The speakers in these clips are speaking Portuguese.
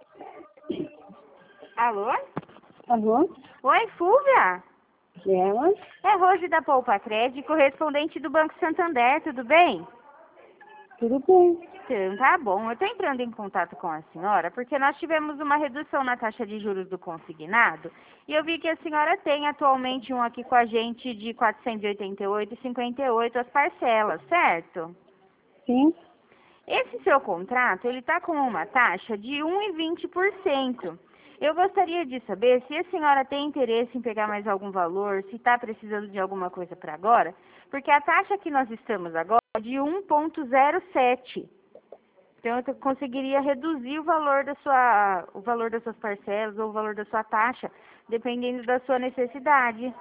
Alô? Alô? Oi, Fúvia? Ela? É Rose da Poupa Crédito, correspondente do Banco Santander, tudo bem? Tudo bem. Então, tá bom. Eu estou entrando em contato com a senhora porque nós tivemos uma redução na taxa de juros do consignado e eu vi que a senhora tem atualmente um aqui com a gente de R$ 488,58 as parcelas, certo? Sim. Esse seu contrato, ele está com uma taxa de 1,20%. Eu gostaria de saber se a senhora tem interesse em pegar mais algum valor, se está precisando de alguma coisa para agora, porque a taxa que nós estamos agora é de 1,07. Então, eu conseguiria reduzir o valor das suas parcelas ou o valor da sua taxa, dependendo da sua necessidade.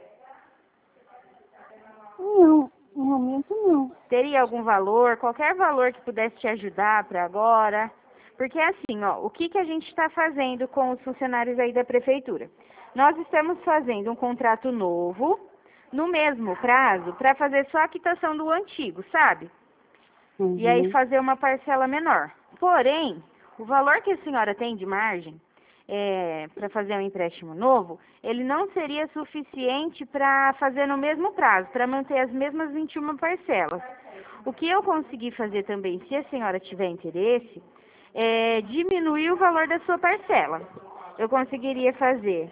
Não, no momento não. Teria algum valor, qualquer valor que pudesse te ajudar para agora? Porque assim, ó, o que a gente está fazendo com os funcionários aí da prefeitura? Nós estamos fazendo um contrato novo, no mesmo prazo, para fazer só a quitação do antigo, sabe? E aí Uhum. fazer uma parcela menor. Porém, o valor que a senhora tem de margem para fazer um empréstimo novo, ele não seria suficiente para fazer no mesmo prazo, para manter as mesmas 21 parcelas. O que eu consegui fazer também, se a senhora tiver interesse, é diminuir o valor da sua parcela. Eu conseguiria fazer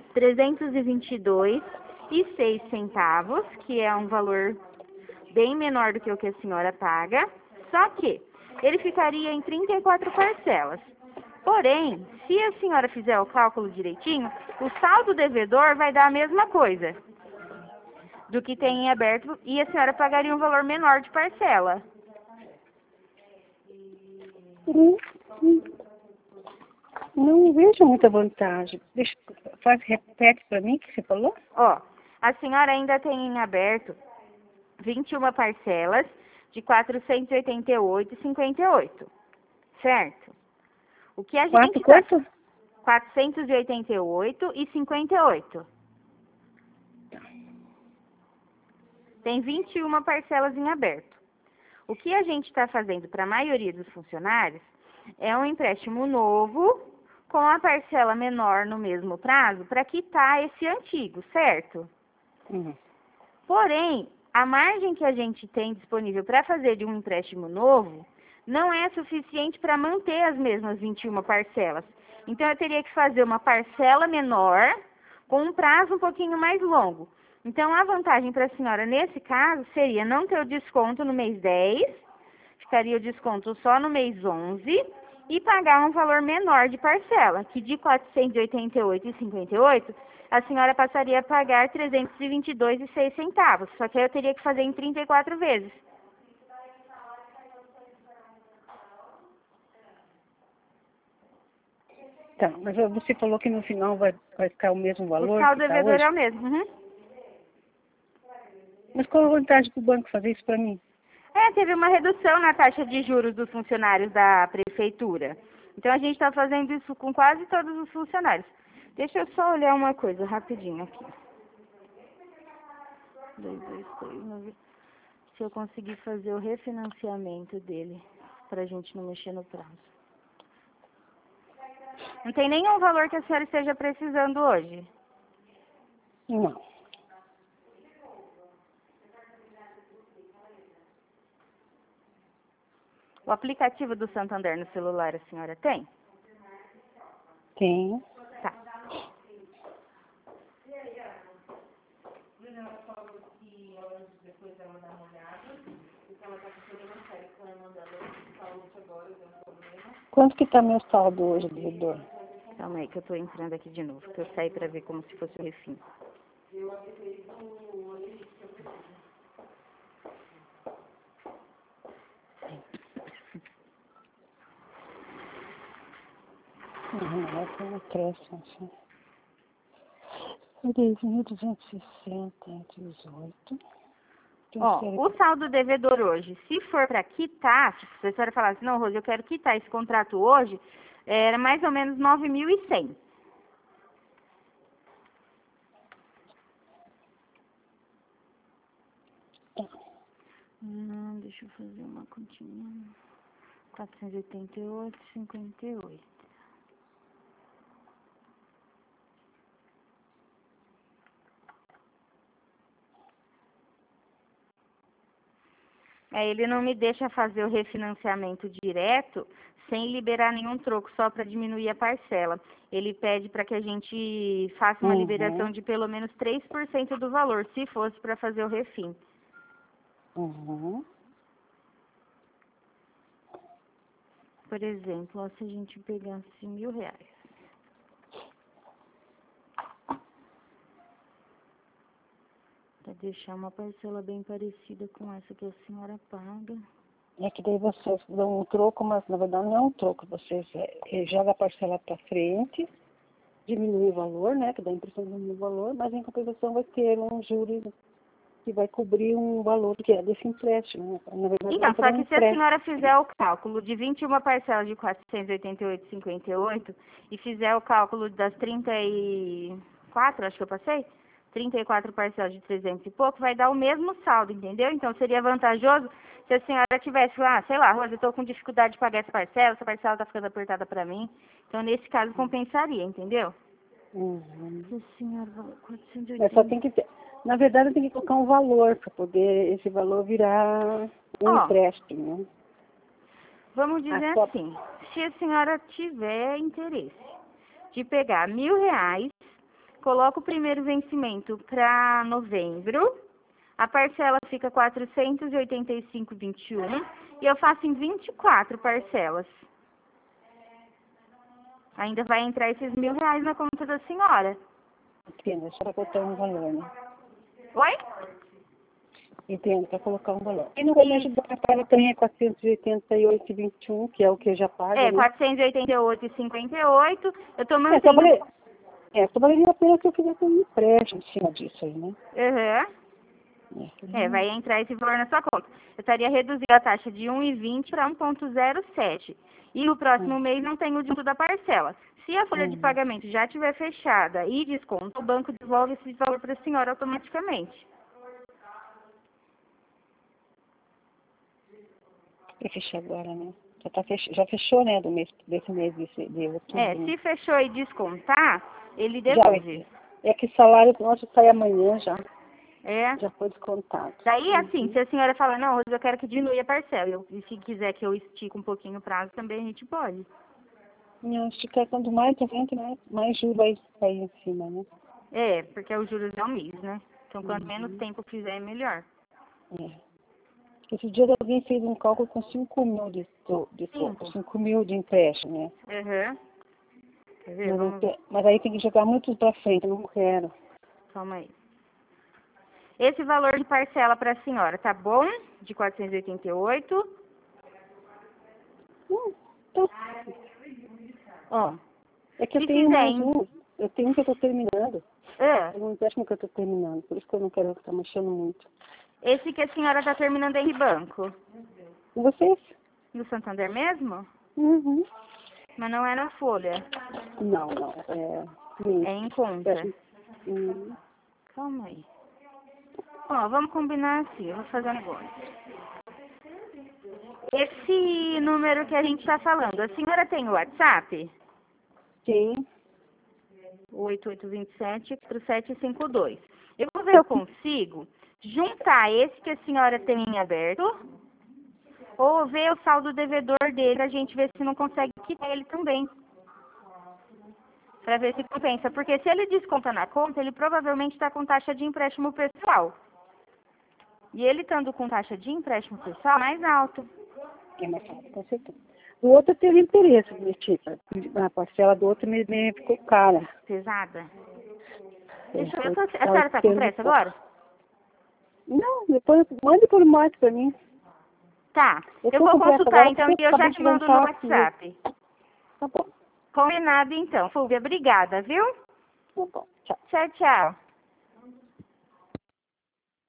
322,06, que é um valor bem menor do que o que a senhora paga, só que ele ficaria em 34 parcelas. Porém, se a senhora fizer o cálculo direitinho, o saldo devedor vai dar a mesma coisa do que tem em aberto e a senhora pagaria um valor menor de parcela. Sim. Não vejo muita vantagem. Repete para mim o que você falou? Ó, a senhora ainda tem em aberto 21 parcelas de R$ 488,58, certo? O que a gente Quanto? R$ 488,58. Tem 21 parcelas em aberto. O que a gente está fazendo para a maioria dos funcionários é um empréstimo novo com a parcela menor no mesmo prazo para quitar esse antigo, certo? Uhum. Porém, a margem que a gente tem disponível para fazer de um empréstimo novo não é suficiente para manter as mesmas 21 parcelas. Então, eu teria que fazer uma parcela menor com um prazo um pouquinho mais longo. Então, a vantagem para a senhora nesse caso seria não ter o desconto no mês 10, ficaria o desconto só no mês 11 e pagar um valor menor de parcela, que de R$ 488,58 a senhora passaria a pagar R$ 322,06. Só que aí eu teria que fazer em 34 vezes. Tá, mas você falou que no final vai ficar o mesmo O valor saldo que está devedor hoje? é o mesmo. Uhum. Mas qual a vantagem para o banco fazer isso para mim? Teve uma redução na taxa de juros dos funcionários da prefeitura. Então a gente está fazendo isso com quase todos os funcionários. Deixa eu só olhar uma coisa rapidinho aqui. 223, se eu conseguir fazer o refinanciamento dele, para a gente não mexer no prazo. Não tem nenhum valor que a senhora esteja precisando hoje. Não. O aplicativo do Santander no celular a senhora tem? Tenho. Tá. Quanto que está meu saldo hoje, devedor? Calma aí que eu tô entrando aqui de novo, que eu saí para ver como se fosse o refim. Essa é uma acréscimo, assim. 10.260,18. Ó, o saldo devedor hoje, se for para quitar, se a senhora falar assim, não, Rose, eu quero quitar esse contrato hoje, era mais ou menos 9.100. Deixa eu fazer uma continha. 488,58. Ele não me deixa fazer o refinanciamento direto sem liberar nenhum troco, só para diminuir a parcela. Ele pede para que a gente faça uma liberação de pelo menos 3% do valor, se fosse para fazer o refim. Por exemplo, ó, se a gente pegasse R$1.000. Para deixar uma parcela bem parecida com essa que a senhora paga. É que daí vocês dão um troco, mas na verdade não é um troco. Vocês jogam a parcela para frente, diminui o valor, né? Que dá a impressão de diminuir o valor, mas em compensação vai ter um juros que vai cobrir um valor que é desse empréstimo. Né? Na verdade, Então, só que se a senhora fizer o cálculo de 21 parcelas de 488,58 e fizer o cálculo das 34, acho que eu passei, 34 parcelas de 300 e pouco, vai dar o mesmo saldo, entendeu? Então, seria vantajoso se a senhora tivesse lá, sei lá, Rosa, eu estou com dificuldade de pagar essa parcela está ficando apertada para mim. Então, nesse caso, compensaria, entendeu? Se a senhora, 480... Mas só tem que ter... Na verdade, tem que colocar um valor para poder esse valor virar um empréstimo. Né? Vamos dizer assim, se a senhora tiver interesse de pegar R$1.000, coloca o primeiro vencimento para novembro, a parcela fica 485,21 e eu faço em 24 parcelas. Ainda vai entrar esses R$1.000 na conta da senhora. Entendo, é só para botar um valor, né? Oi? Entendo, para colocar um valor. E no colégio da paga também é 488,21, que é o que eu já pago. É, né? 488,58. Eu estou mantendo... Só valeria a pena que eu fizesse um empréstimo em cima disso aí, né? Vai entrar esse valor na sua conta. Eu estaria reduzindo a taxa de 1,20 para 1,07. E no próximo mês não tem o dígito da parcela. Se a folha de pagamento já estiver fechada e desconto, o banco devolve esse valor para a senhora automaticamente. Eu fechei agora, né? Já fechou, né, desse mês de outubro. Se fechou e descontar, ele devolve. É que o salário nosso sai amanhã já. Já foi descontado. Daí, assim, se a senhora fala, não, Rosa, eu quero que diminua a parcela, e se quiser que eu estique um pouquinho o prazo, também a gente pode. Não, esticar quanto mais tempo, né, mais juros vai sair em cima, né? Porque os juros é um mês, né? Então, quanto menos tempo fizer, melhor. Esse dia alguém fez um cálculo com 5 mil de 5 mil de empréstimo, né? Quer ver? Mas aí tem que jogar muito pra frente, eu não quero. Calma aí. Esse valor de parcela para a senhora, tá bom? De 488. Tá. Ó, é que eu tenho mais um. Eu tenho um que eu tô terminando. É um empréstimo que eu tô terminando, por isso que eu não quero ficar mexendo muito. Esse que a senhora tá terminando em banco? E vocês? No Santander mesmo? Mas não é na folha? Não. É em conta. Calma aí. Ó, vamos combinar assim, eu vou fazer um negócio. Esse número que a gente tá falando, a senhora tem o WhatsApp? Sim. 8827-4752. Eu vou ver se eu consigo juntar esse que a senhora tem em aberto ou ver o saldo devedor dele, a gente ver se não consegue quitar ele também. Para ver se compensa. Porque se ele desconta na conta, ele provavelmente está com taxa de empréstimo pessoal. E ele estando com taxa de empréstimo pessoal, mais alto. É mais alto, com certeza. O outro teve interesse, a parcela do outro me ficou cara. Pesada? Deixa eu ver, a senhora está com pressa agora? Não, depois mande por mais para mim. Tá, eu vou consultar então e eu já te mando no WhatsApp. Tá bom. Combinado então. Fúvia, obrigada, viu? Tá bom, tchau. Tchau, tchau.